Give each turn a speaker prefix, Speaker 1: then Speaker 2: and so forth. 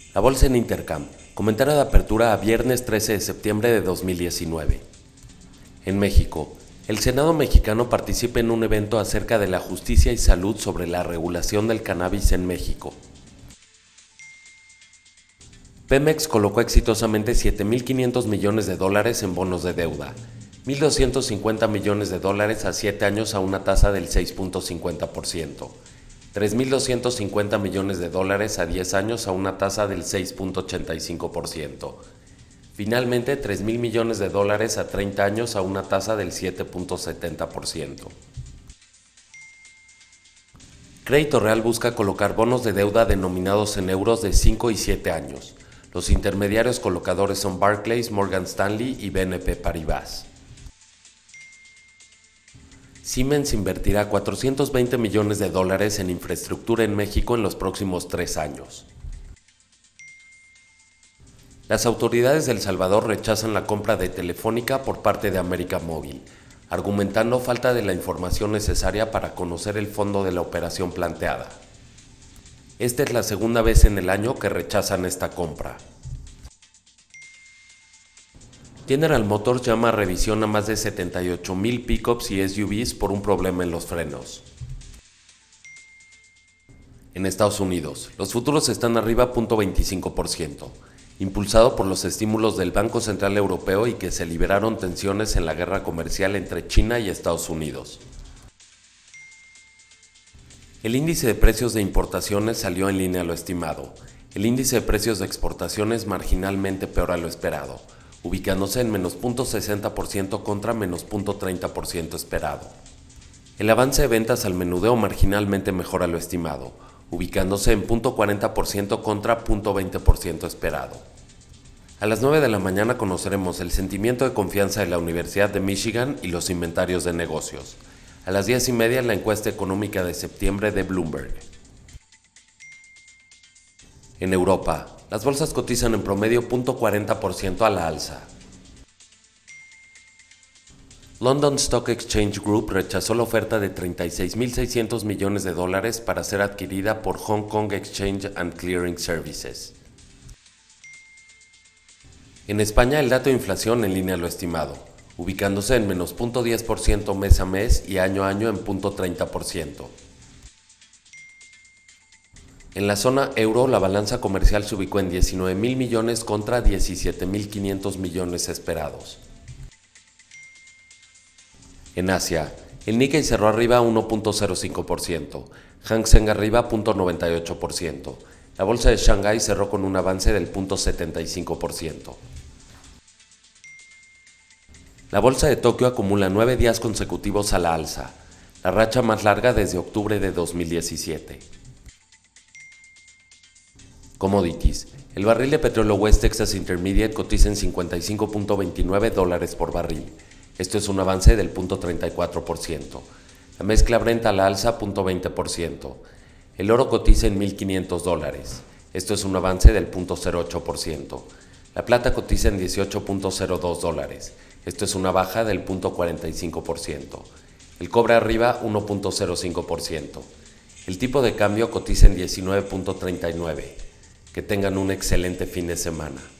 Speaker 1: La bolsa en Intercam. Comentario de apertura a viernes 13 de septiembre de 2019. En México, el Senado mexicano participa en un evento acerca de la justicia y salud sobre la regulación del cannabis en México. Pemex colocó exitosamente $7.500 millones en bonos de deuda, $1.250 millones a 7 años a una tasa del 6.50%, $3.250 millones a 10 años a una tasa del 6.85%, finalmente $3.000 millones a 30 años a una tasa del 7.70%. Crédito Real busca colocar bonos de deuda denominados en euros de 5 y 7 años. Los intermediarios colocadores son Barclays, Morgan Stanley y BNP Paribas. Siemens invertirá $420 millones en infraestructura en México en los próximos 3 años. Las autoridades de El Salvador rechazan la compra de Telefónica por parte de América Móvil, argumentando falta de la información necesaria para conocer el fondo de la operación planteada. Esta es la segunda vez en el año que rechazan esta compra. General Motors llama a revisión a más de 78,000 pickups y SUVs por un problema en los frenos. En Estados Unidos, los futuros están arriba 0.25%, impulsado por los estímulos del Banco Central Europeo y que se liberaron tensiones en la guerra comercial entre China y Estados Unidos. El índice de precios de importaciones salió en línea a lo estimado. El índice de precios de exportaciones marginalmente peor a lo esperado, ubicándose en menos 0.60% contra menos 0.30% esperado. El avance de ventas al menudeo marginalmente mejor a lo estimado, ubicándose en 0.40% contra 0.20% esperado. A las 9 de la mañana conoceremos el sentimiento de confianza de la Universidad de Michigan y los inventarios de negocios. A las 10:30 la encuesta económica de septiembre de Bloomberg. En Europa, las bolsas cotizan en promedio 0.40% a la alza. London Stock Exchange Group rechazó la oferta de $36.600 millones para ser adquirida por Hong Kong Exchange and Clearing Services. En España, el dato de inflación en línea a lo estimado, ubicándose en menos 0.10% mes a mes y año a año en 0.30%. En la zona euro, la balanza comercial se ubicó en 19.000 millones contra 17.500 millones esperados. En Asia, el Nikkei cerró arriba 1.05%, Hang Seng arriba 0.98%, la bolsa de Shanghái cerró con un avance del 0.75%. La bolsa de Tokio acumula 9 días consecutivos a la alza, la racha más larga desde octubre de 2017. Commodities. El barril de petróleo West Texas Intermediate cotiza en $55.29 por barril. Esto es un avance del 0.34%. La mezcla Brent a la alza 0.20%. El oro cotiza en $1.500. Esto es un avance del 0.08%. La plata cotiza en $18.02. Esto es una baja del 0.45%. El cobre arriba 1.05%. El tipo de cambio cotiza en 19.39. Que tengan un excelente fin de semana.